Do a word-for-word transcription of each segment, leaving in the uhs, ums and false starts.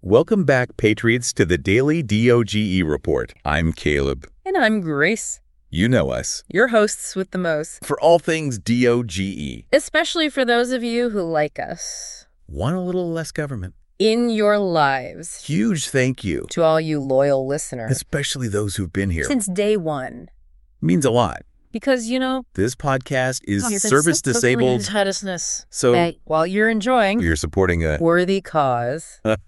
Welcome back, Patriots, to the Daily D O G E Report. I'm Caleb. And I'm Grace. You know us. Your hosts with the most. For all things D O G E. Especially for those of you who like us. Want a little less government? In your lives. Huge thank you. To all you loyal listeners. Especially those who've been here. Since day one. Means a lot. Because, you know... This podcast is oh, service disabled. So... Hey, while you're enjoying... You're supporting a... worthy cause. All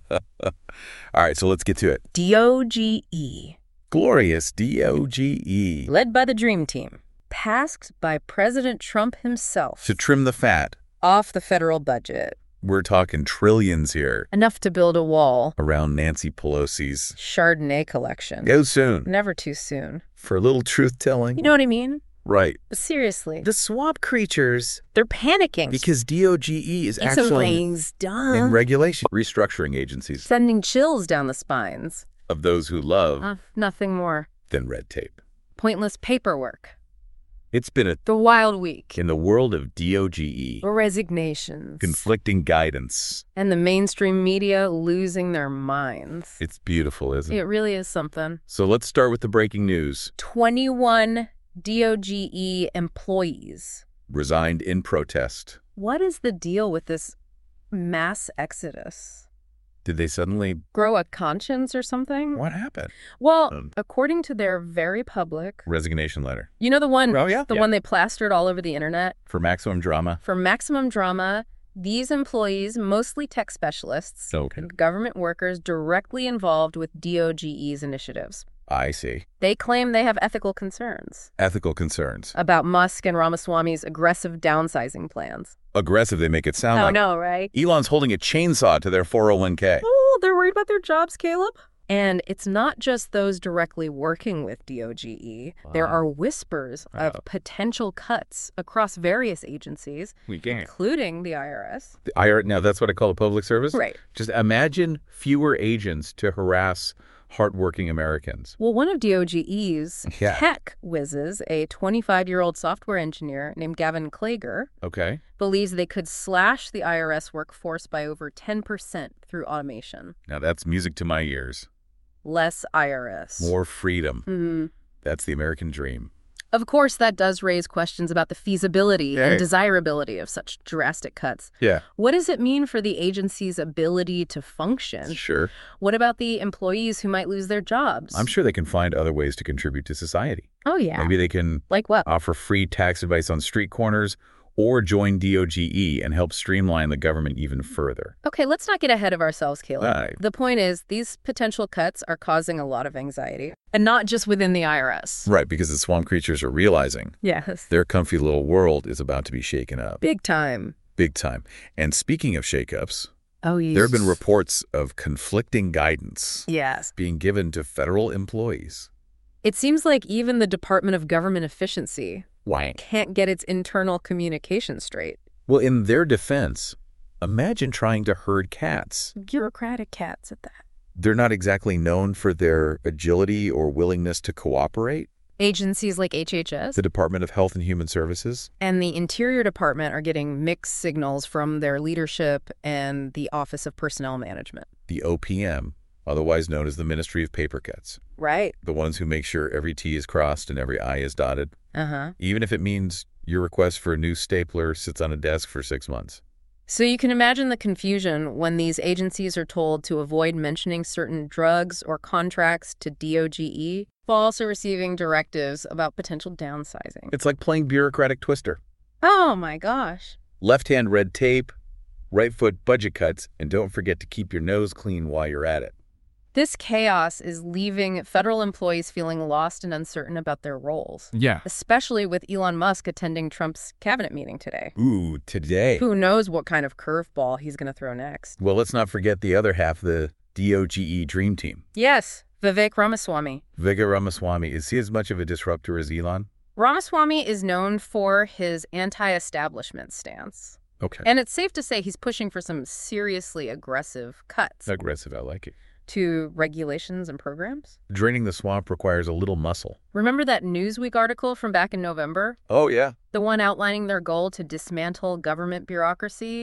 right, so let's get to it. D O G E. Glorious D O G E. Led by the Dream Team. Tasked by President Trump himself. To trim the fat. Off the federal budget. We're talking trillions here. Enough to build a wall. Around Nancy Pelosi's... Chardonnay collection. Go soon. Never too soon. For a little truth-telling. You know what I mean? Right. But seriously. The swamp creatures... They're panicking. Because D O G E is it's actually... It's done. In regulation. Restructuring agencies. Sending chills down the spines. Of those who love... Uh, nothing more. Than red tape. Pointless paperwork. It's been a... The wild week. In the world of D O G E. Resignations. Conflicting guidance. And the mainstream media losing their minds. It's beautiful, isn't it? It really is something. So let's start with the breaking news. twenty-one D O G E employees. Resigned in protest. What is the deal with this mass exodus? Did they suddenly... grow a conscience or something? What happened? Well, Um, according to their very public... Resignation letter. You know the one... Oh, yeah? The yeah. one they plastered all over the internet? For maximum drama? For maximum drama, these employees, mostly tech specialists, Okay. government workers directly involved with D O G E's initiatives. I see. They claim they have ethical concerns. Ethical concerns. About Musk and Ramaswamy's aggressive downsizing plans. Aggressive, they make it sound Oh, like. no, right? Elon's holding a chainsaw to their four oh one k. Oh, they're worried about their jobs, Caleb. And it's not just those directly working with D O G E. Wow. There are whispers Wow. of potential cuts across various agencies, We can't. including the I R S. The I R S, now that's what I call a public service? Right. Just imagine fewer agents to harass hardworking Americans. Well, one of D O G E's Yeah. tech whizzes, a twenty-five-year-old software engineer named Gavin Klager, Okay. believes they could slash the I R S workforce by over ten percent through automation. Now that's music to my ears. Less I R S. More freedom. Mm-hmm. That's the American dream. Of course, that does raise questions about the feasibility Hey. and desirability of such drastic cuts. Yeah. What does it mean for the agency's ability to function? Sure. What about the employees who might lose their jobs? I'm sure they can find other ways to contribute to society. Oh, yeah. Maybe they can Like what? offer free tax advice on street corners or join D O G E and help streamline the government even further. Okay, let's not get ahead of ourselves, Caleb. Right. The point is, these potential cuts are causing a lot of anxiety. And not just within the I R S. Right, because the swamp creatures are realizing Yes. their comfy little world is about to be shaken up. Big time. Big time. And speaking of shakeups, Oh, yes. there have been reports of conflicting guidance Yes. being given to federal employees. It seems like even the Department of Government Efficiency Why? can't get its internal communication straight. Well, in their defense, imagine trying to herd cats. Bureaucratic cats at that. They're not exactly known for their agility or willingness to cooperate. Agencies like H H S The Department of Health and Human Services. and the Interior Department are getting mixed signals from their leadership and the Office of Personnel Management. The O P M, otherwise known as the Ministry of Paper Cuts. Right. The ones who make sure every T is crossed and every I is dotted. Uh-huh. Even if it means your request for a new stapler sits on a desk for six months. So you can imagine the confusion when these agencies are told to avoid mentioning certain drugs or contracts to D O G E, while also receiving directives about potential downsizing. It's like playing bureaucratic twister. Oh my gosh. Left hand red tape, right foot budget cuts, and don't forget to keep your nose clean while you're at it. This chaos is leaving federal employees feeling lost and uncertain about their roles. Yeah. Especially with Elon Musk attending Trump's cabinet meeting today. Ooh, today. Who knows what kind of curveball he's going to throw next. Well, let's not forget the other half, the D O G E Dream Team. Yes, Vivek Ramaswamy. Vivek Ramaswamy, is he as much of a disruptor as Elon? Ramaswamy is known for his anti-establishment stance. Okay. And it's safe to say he's pushing for some seriously aggressive cuts Aggressive, I like it. to regulations and programs. Draining the swamp requires a little muscle. Remember that Newsweek article from back in November? Oh, yeah. The one outlining their goal to dismantle government bureaucracy?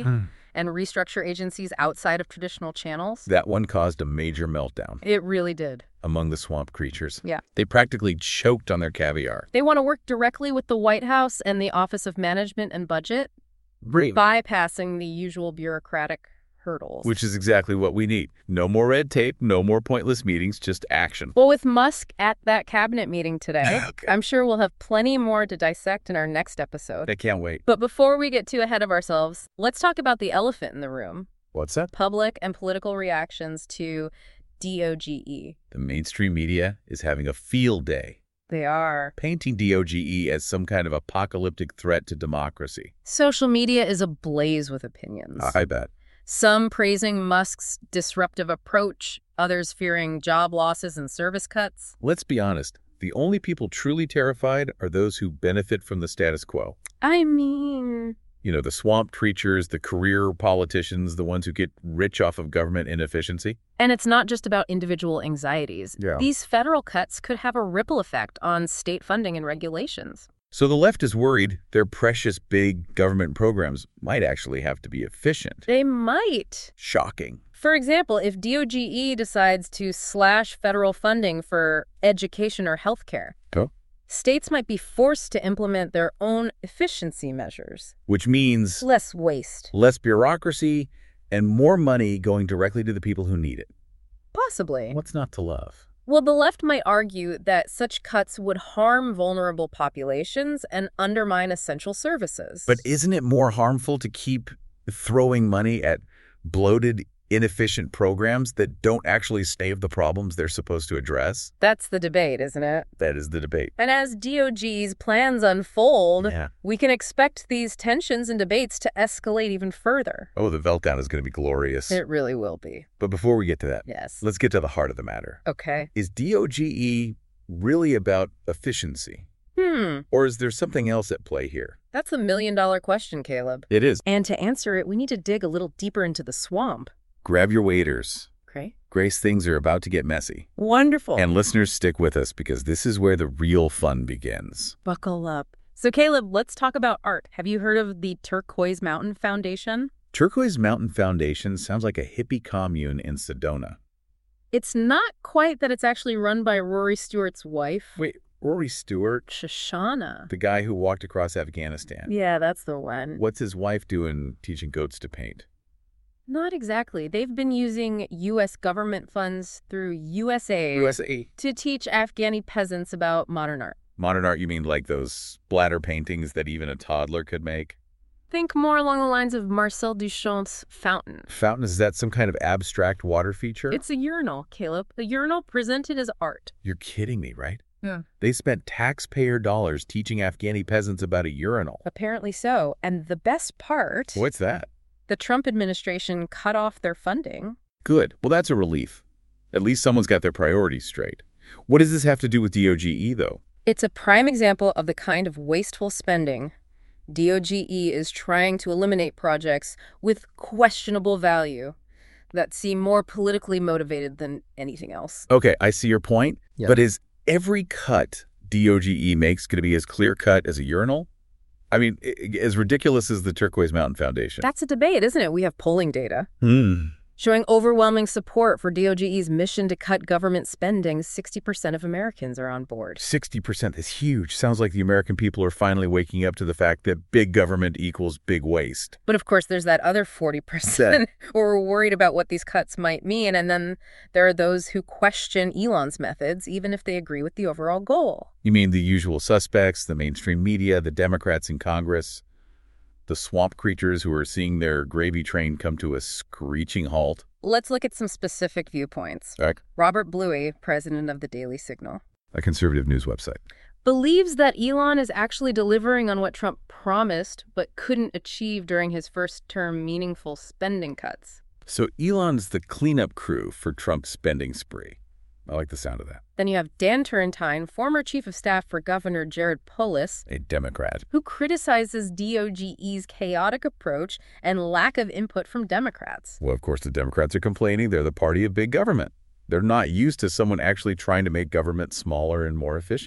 and restructure agencies outside of traditional channels. That one caused a major meltdown It really did. among the swamp creatures. Yeah. They practically choked on their caviar. They want to work directly with the White House and the Office of Management and Budget, Brave. bypassing the usual bureaucratic hurdles. Which is exactly what we need. No more red tape, no more pointless meetings, just action. Well, with Musk at that cabinet meeting today, Okay. I'm sure we'll have plenty more to dissect in our next episode. I can't wait. But before we get too ahead of ourselves, let's talk about the elephant in the room. What's that? Public and political reactions to D O G E. The mainstream media is having a field day, They are. painting D O G E as some kind of apocalyptic threat to democracy. Social media is ablaze with opinions. I bet. Some praising Musk's disruptive approach, others fearing job losses and service cuts. Let's be honest. The only people truly terrified are those who benefit from the status quo. I mean, You know, the swamp creatures, the career politicians, the ones who get rich off of government inefficiency. and it's not just about individual anxieties. Yeah. These federal cuts could have a ripple effect on state funding and regulations. So the left is worried their precious big government programs might actually have to be efficient. They might. Shocking. For example, if D O G E decides to slash federal funding for education or healthcare, Oh. states might be forced to implement their own efficiency measures. Which means Less waste. less bureaucracy and more money going directly to the people who need it. Possibly. What's not to love? Well, the left might argue that such cuts would harm vulnerable populations and undermine essential services. But isn't it more harmful to keep throwing money at bloated, inefficient programs that don't actually save the problems they're supposed to address? That's the debate, isn't it? That is the debate. And as D O G's plans unfold, Yeah. we can expect these tensions and debates to escalate even further. Oh, the meltdown is going to be glorious. It really will be. But before we get to that, Yes. let's get to the heart of the matter. Okay. Is D O G E really about efficiency? Hmm. Or is there something else at play here? That's a million dollar question, Caleb. It is. And to answer it, we need to dig a little deeper into the swamp. Grab your waders. Okay. Grace, things are about to get messy. Wonderful. And listeners, stick with us because this is where the real fun begins. Buckle up. So, Caleb, let's talk about art. Have you heard of the Turquoise Mountain Foundation? Turquoise Mountain Foundation sounds like a hippie commune in Sedona. It's not quite that it's actually run by Rory Stewart's wife. Wait, Rory Stewart, Shoshana. the guy who walked across Afghanistan. Yeah, that's the one. What's his wife doing teaching goats to paint? Not exactly. They've been using U S government funds through U S A U S A. to teach Afghani peasants about modern art. Modern art, you mean like those splatter paintings that even a toddler could make? Think more along the lines of Marcel Duchamp's Fountain. Fountain, is that some kind of abstract water feature? It's a urinal, Caleb. A urinal presented as art. You're kidding me, right? Yeah. They spent taxpayer dollars teaching Afghani peasants about a urinal. Apparently so. And the best part, What's that? the Trump administration cut off their funding. Good. Well, that's a relief. At least someone's got their priorities straight. What does this have to do with D O G E, though? It's a prime example of the kind of wasteful spending. D O G E is trying to eliminate projects with questionable value that seem more politically motivated than anything else. Okay, I see your point. Yeah. But is every cut D O G E makes going to be as clear-cut as a urinal? I mean, i- i- as ridiculous as the Turquoise Mountain Foundation. That's a debate, isn't it? We have polling data Hmm. showing overwhelming support for D O G E's mission to cut government spending. sixty percent of Americans are on board. sixty percent is huge. Sounds like the American people are finally waking up to the fact that big government equals big waste. But of course, there's that other forty percent who are worried about what these cuts might mean. And then there are those who question Elon's methods, even if they agree with the overall goal. You mean the usual suspects, the mainstream media, the Democrats in Congress, the swamp creatures who are seeing their gravy train come to a screeching halt? Let's look at some specific viewpoints. Right. Robert Bluey, president of the Daily Signal, A conservative news website. believes that Elon is actually delivering on what Trump promised but couldn't achieve during his first term meaningful spending cuts. So Elon's the cleanup crew for Trump's spending spree. I like the sound of that. Then you have Dan Turrentine, former chief of staff for Governor Jared Polis, A Democrat. who criticizes D O G E's chaotic approach and lack of input from Democrats. Well, of course, the Democrats are complaining they're the party of big government. They're not used to someone actually trying to make government smaller and more efficient.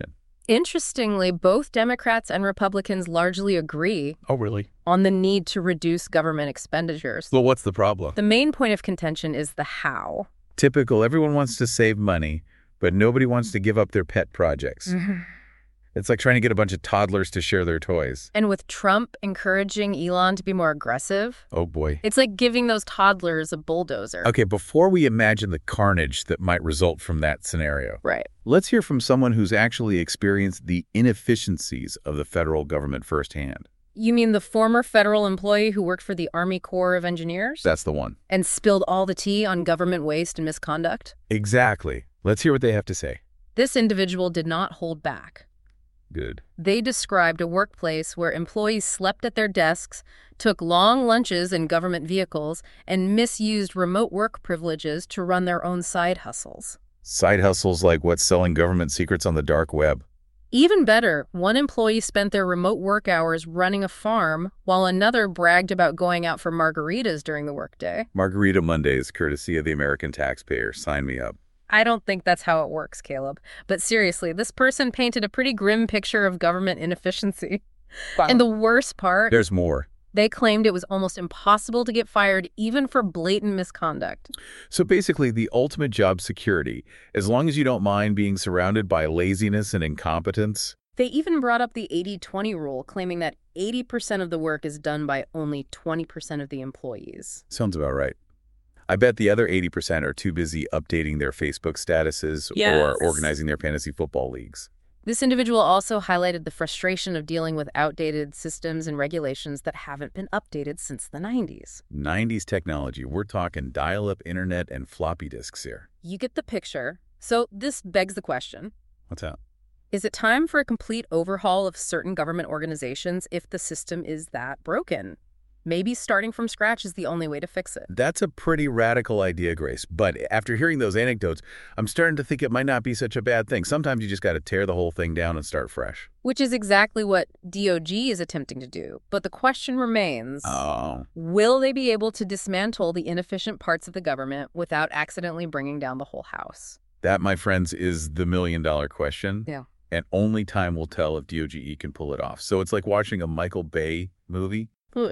Interestingly, both Democrats and Republicans largely agree Oh, really? on the need to reduce government expenditures. Well, what's the problem? The main point of contention is the how. Typical, everyone wants to save money, but nobody wants to give up their pet projects. It's like trying to get a bunch of toddlers to share their toys. And with Trump encouraging Elon to be more aggressive, Oh, boy. it's like giving those toddlers a bulldozer. Okay, before we imagine the carnage that might result from that scenario, Right. let's hear from someone who's actually experienced the inefficiencies of the federal government firsthand. You mean the former federal employee who worked for the Army Corps of Engineers? That's the one. And spilled all the tea on government waste and misconduct? Exactly. Let's hear what they have to say. This individual did not hold back. Good. They described a workplace where employees slept at their desks, took long lunches in government vehicles, and misused remote work privileges to run their own side hustles. Side hustles like what's selling government secrets on the dark web. Even better, one employee spent their remote work hours running a farm, while another bragged about going out for margaritas during the workday. Margarita Mondays, courtesy of the American taxpayer. Sign me up. I don't think that's how it works, Caleb. But seriously, this person painted a pretty grim picture of government inefficiency. Wow. And the worst part, There's more. they claimed it was almost impossible to get fired even for blatant misconduct. So basically, the ultimate job security, as long as you don't mind being surrounded by laziness and incompetence. They even brought up the eighty twenty rule, claiming that eighty percent of the work is done by only twenty percent of the employees. Sounds about right. I bet the other eighty percent are too busy updating their Facebook statuses Yes. or organizing their fantasy football leagues. This individual also highlighted the frustration of dealing with outdated systems and regulations that haven't been updated since the nineties. nineties technology. We're talking dial-up internet and floppy disks here. You get the picture. So this begs the question, What's that? is it time for a complete overhaul of certain government organizations if the system is that broken? Maybe starting from scratch is the only way to fix it. That's a pretty radical idea, Grace. But after hearing those anecdotes, I'm starting to think it might not be such a bad thing. Sometimes you just got to tear the whole thing down and start fresh. Which is exactly what D O G is attempting to do. But the question remains, Oh. will they be able to dismantle the inefficient parts of the government without accidentally bringing down the whole house? That, my friends, is the million-dollar question. Yeah. And only time will tell if D O G E can pull it off. So it's like watching a Michael Bay movie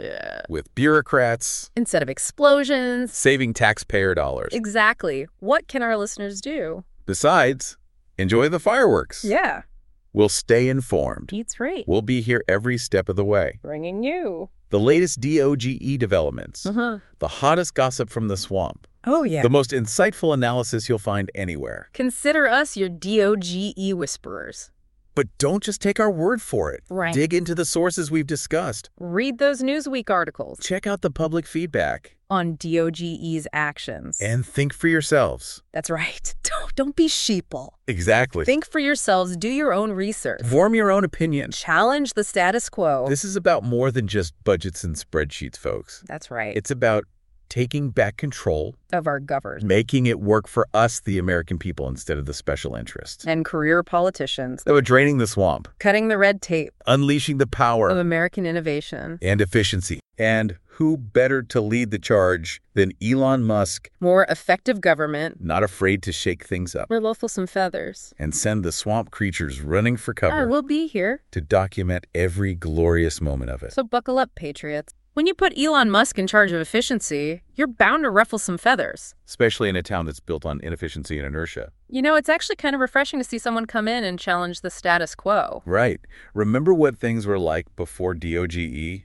with bureaucrats Instead of explosions. saving taxpayer dollars. Exactly. What can our listeners do? Besides, enjoy the fireworks. Yeah. We'll stay informed. That's right. We'll be here every step of the way. Bringing you. The latest D O G E developments, Uh-huh. the hottest gossip from the swamp, Oh, yeah. the most insightful analysis you'll find anywhere. Consider us your D O G E whisperers. But don't just take our word for it. Right. Dig into the sources we've discussed. Read those Newsweek articles Check out the public feedback. on D O G E's actions. And think for yourselves. That's right. Don't, don't be sheeple. Exactly. Think for yourselves. Do your own research. Form your own opinion. Challenge the status quo. This is about more than just budgets and spreadsheets, folks. That's right. It's about taking back control, of our government. making it work for us, the American people, instead of the special interests. And career politicians. So draining the swamp, Cutting the red tape unleashing the power of American innovation. and efficiency. And who better to lead the charge than Elon Musk, More effective government. not afraid to shake things up We'll ruffle some feathers. and send the swamp creatures running for Ah, cover we'll be here. to document every glorious moment of it. So buckle up, patriots. When you put Elon Musk in charge of efficiency, you're bound to ruffle some feathers. Especially in a town that's built on inefficiency and inertia. You know, it's actually kind of refreshing to see someone come in and challenge the status quo. Right. Remember what things were like before D O G E?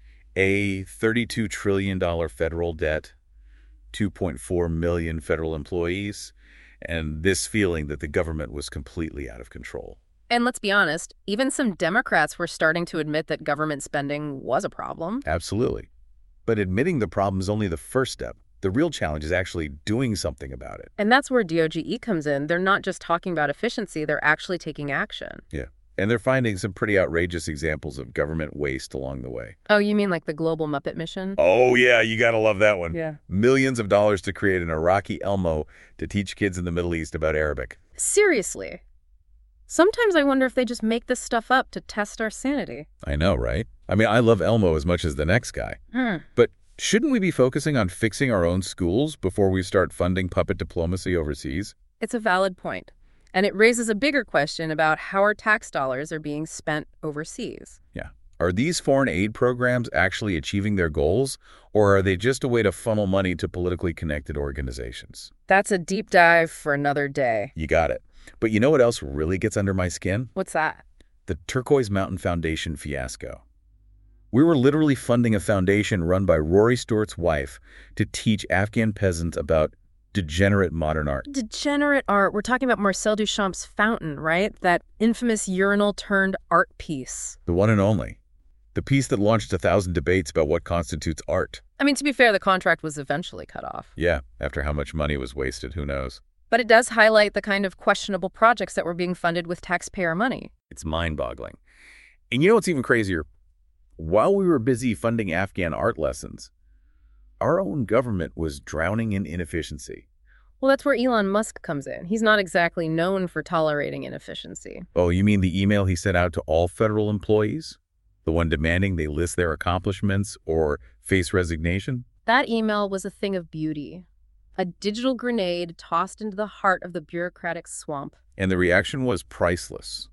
A thirty-two trillion dollars federal debt, two point four million federal employees, and this feeling that the government was completely out of control. And let's be honest, even some Democrats were starting to admit that government spending was a problem. Absolutely. But admitting the problem is only the first step. The real challenge is actually doing something about it. And that's where D O G E comes in. They're not just talking about efficiency, they're actually taking action. Yeah. And they're finding some pretty outrageous examples of government waste along the way. Oh, you mean like the Global Muppet Mission? Oh, yeah, you gotta love that one. Yeah. Millions of dollars to create an Iraqi Elmo to teach kids in the Middle East about Arabic. Seriously. Sometimes I wonder if they just make this stuff up to test our sanity. I know, right? I mean, I love Elmo as much as the next guy. Hmm. But shouldn't we be focusing on fixing our own schools before we start funding puppet diplomacy overseas? It's a valid point. And it raises a bigger question about how our tax dollars are being spent overseas. Yeah. Are these foreign aid programs actually achieving their goals, or are they just a way to funnel money to politically connected organizations? That's a deep dive for another day. You got it. But you know what else really gets under my skin? What's that? The Turquoise Mountain Foundation fiasco. We were literally funding a foundation run by Rory Stewart's wife to teach Afghan peasants about degenerate modern art. Degenerate art. We're talking about Marcel Duchamp's Fountain, right? That infamous urinal-turned art piece. The one and only. The piece that launched a thousand debates about what constitutes art. I mean, to be fair, the contract was eventually cut off. Yeah, after how much money was wasted, who knows? But it does highlight the kind of questionable projects that were being funded with taxpayer money. It's mind-boggling. And you know what's even crazier? While we were busy funding Afghan art lessons, our own government was drowning in inefficiency. Well, that's where Elon Musk comes in. He's not exactly known for tolerating inefficiency. Oh, you mean the email he sent out to all federal employees? The one demanding they list their accomplishments or face resignation? That email was a thing of beauty. A digital grenade tossed into the heart of the bureaucratic swamp. And the reaction was priceless.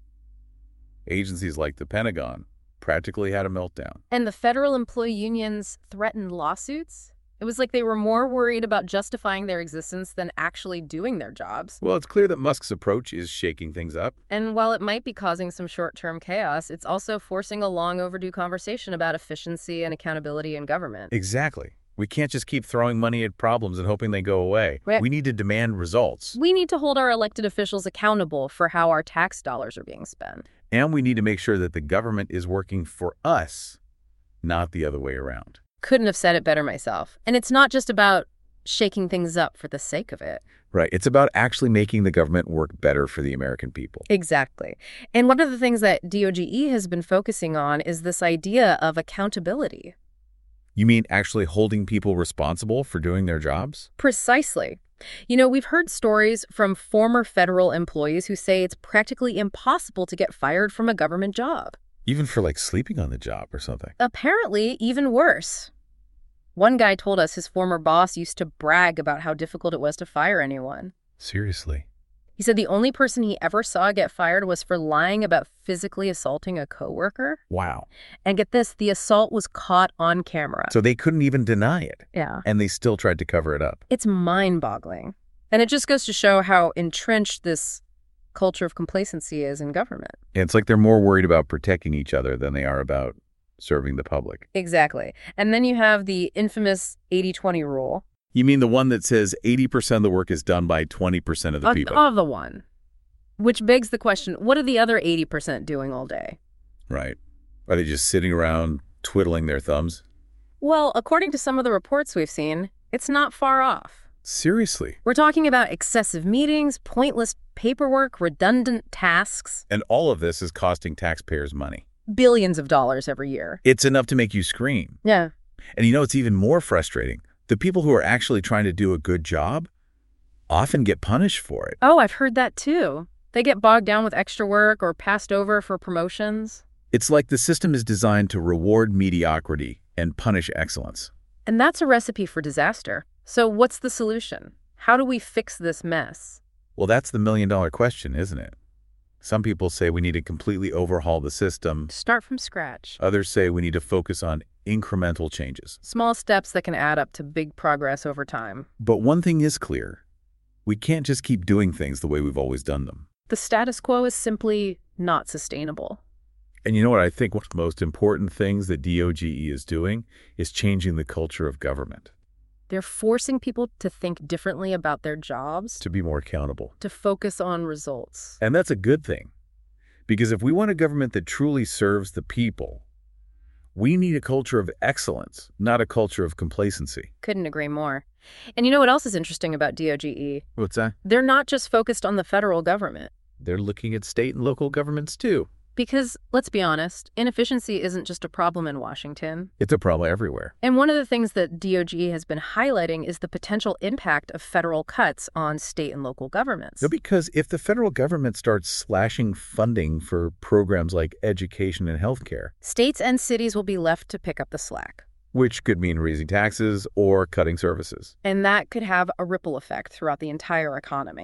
Agencies like the Pentagon practically had a meltdown. And the federal employee unions threatened lawsuits? It was like they were more worried about justifying their existence than actually doing their jobs. Well, it's clear that Musk's approach is shaking things up. And while it might be causing some short-term chaos, it's also forcing a long overdue conversation about efficiency and accountability in government. Exactly. We can't just keep throwing money at problems and hoping they go away. Right. We need to demand results. We need to hold our elected officials accountable for how our tax dollars are being spent. And we need to make sure that the government is working for us, not the other way around. Couldn't have said it better myself. And it's not just about shaking things up for the sake of it. Right. It's about actually making the government work better for the American people. Exactly. And one of the things that D O G E has been focusing on is this idea of accountability. You mean actually holding people responsible for doing their jobs? Precisely. You know, we've heard stories from former federal employees who say it's practically impossible to get fired from a government job. Even for like sleeping on the job or something. Apparently, even worse. One guy told us his former boss used to brag about how difficult it was to fire anyone. Seriously? He said the only person he ever saw get fired was for lying about physically assaulting a coworker. Wow. And get this, the assault was caught on camera. So they couldn't even deny it. Yeah. And they still tried to cover it up. It's mind-boggling. And it just goes to show how entrenched this culture of complacency is in government. It's like they're more worried about protecting each other than they are about serving the public. Exactly. And then you have the infamous eighty twenty rule. You mean the one that says eighty percent of the work is done by twenty percent of the Of, people? of the one. Which begs the question, what are the other eighty percent doing all day? Right. Are they just sitting around twiddling their thumbs? Well, according to some of the reports we've seen, it's not far off. Seriously? We're talking about excessive meetings, pointless paperwork, redundant tasks. And all of this is costing taxpayers money. Billions of dollars every year. It's enough to make you scream. Yeah. And you know, it's even more frustrating. The people who are actually trying to do a good job often get punished for it. Oh, I've heard that too. They get bogged down with extra work or passed over for promotions. It's like the system is designed to reward mediocrity and punish excellence. And that's a recipe for disaster. So what's the solution? How do we fix this mess? Well, that's the million-dollar question, isn't it? Some people say we need to completely overhaul the system. Start from scratch. Others say we need to focus on incremental changes. Small steps that can add up to big progress over time. But one thing is clear. We can't just keep doing things the way we've always done them. The status quo is simply not sustainable. And you know what I think one of the most important things that D O G E is doing is changing the culture of government. They're forcing people to think differently about their jobs, To be more accountable. to focus on results. And that's a good thing. Because if we want a government that truly serves the people, we need a culture of excellence, not a culture of complacency. Couldn't agree more. And you know what else is interesting about D O G E? What's that? They're not just focused on the federal government. They're looking at state and local governments too. Because, let's be honest, inefficiency isn't just a problem in Washington. It's a problem everywhere. And one of the things that D O G E has been highlighting is the potential impact of federal cuts on state and local governments. No, because if the federal government starts slashing funding for programs like education and healthcare, States and cities will be left to pick up the slack. which could mean raising taxes or cutting services. And that could have a ripple effect throughout the entire economy.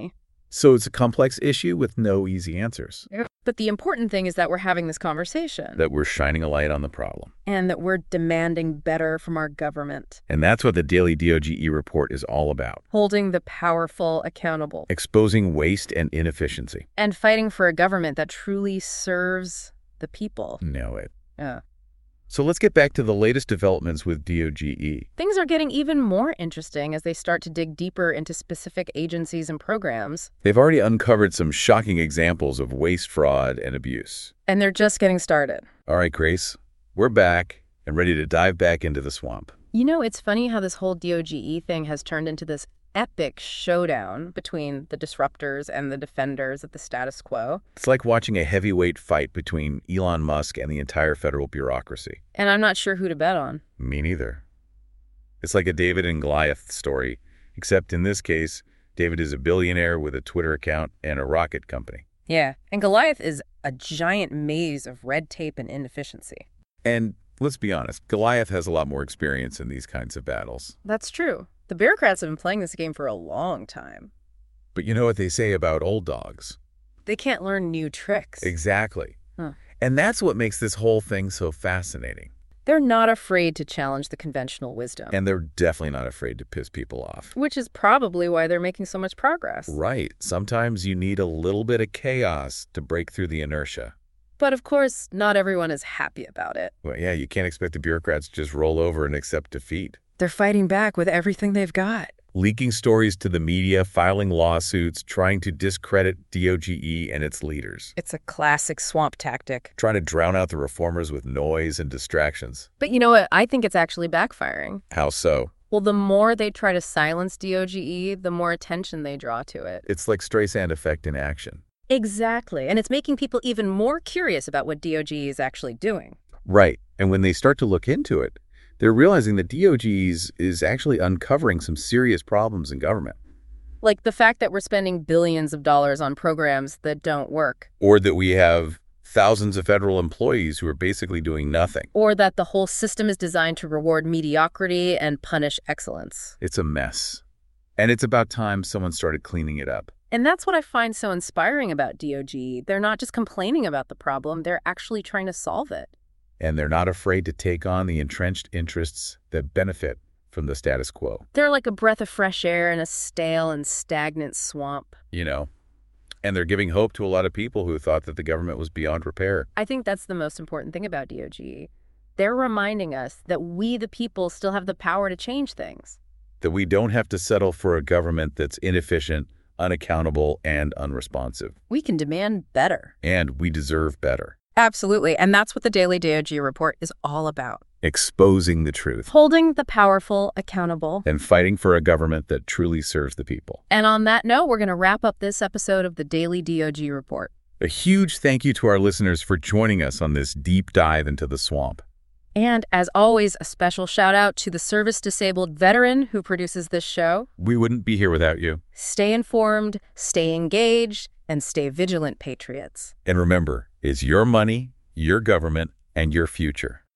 So it's a complex issue with no easy answers. But the important thing is that we're having this conversation. That we're shining a light on the problem. And that we're demanding better from our government. And that's what the daily D O G E report is all about. Holding the powerful accountable. Exposing waste and inefficiency. And fighting for a government that truly serves the people. Know it. Yeah. So let's get back to the latest developments with D O G E. Things are getting even more interesting as they start to dig deeper into specific agencies and programs. They've already uncovered some shocking examples of waste, fraud, and abuse. And they're just getting started. All right, Grace, we're back and ready to dive back into the swamp. You know, it's funny how this whole D O G E thing has turned into this epic showdown between the disruptors and the defenders of the status quo. It's like watching a heavyweight fight between Elon Musk and the entire federal bureaucracy. And I'm not sure who to bet on. Me neither. It's like a David and Goliath story, except in this case, David is a billionaire with a Twitter account and a rocket company. Yeah, and Goliath is a giant maze of red tape and inefficiency. And let's be honest, Goliath has a lot more experience in these kinds of battles. That's true. The bureaucrats have been playing this game for a long time. But you know what they say about old dogs? They can't learn new tricks. Exactly. Huh. And that's what makes this whole thing so fascinating. They're not afraid to challenge the conventional wisdom. And they're definitely not afraid to piss people off. Which is probably why they're making so much progress. Right. Sometimes you need a little bit of chaos to break through the inertia. But of course, not everyone is happy about it. Well, yeah, you can't expect the bureaucrats to just roll over and accept defeat. They're fighting back with everything they've got. Leaking stories to the media, filing lawsuits, trying to discredit D O G E and its leaders. It's a classic swamp tactic. Trying to drown out the reformers with noise and distractions. But you know what? I think it's actually backfiring. How so? Well, the more they try to silence D O G E, the more attention they draw to it. It's like Streisand effect in action. Exactly. And it's making people even more curious about what D O G E is actually doing. Right. And when they start to look into it, they're realizing that D O G E is, is actually uncovering some serious problems in government. Like the fact that we're spending billions of dollars on programs that don't work. Or that we have thousands of federal employees who are basically doing nothing. Or that the whole system is designed to reward mediocrity and punish excellence. It's a mess. And it's about time someone started cleaning it up. And that's what I find so inspiring about D O G E. They're not just complaining about the problem, they're actually trying to solve it. And they're not afraid to take on the entrenched interests that benefit from the status quo. They're like a breath of fresh air in a stale and stagnant swamp. You know, and they're giving hope to a lot of people who thought that the government was beyond repair. I think that's the most important thing about D O G E. They're reminding us that we, the people, still have the power to change things. That we don't have to settle for a government that's inefficient, unaccountable, and unresponsive. We can demand better. And we deserve better. Absolutely. And that's what the Daily D O G report is all about. Exposing the truth. Holding the powerful accountable. And fighting for a government that truly serves the people. And on that note, we're going to wrap up this episode of the Daily D O G report. A huge thank you to our listeners for joining us on this deep dive into the swamp. And as always, a special shout out to the service-disabled veteran who produces this show. We wouldn't be here without you. Stay informed, stay engaged, and stay vigilant, patriots. And remember, it's your money, your government, and your future.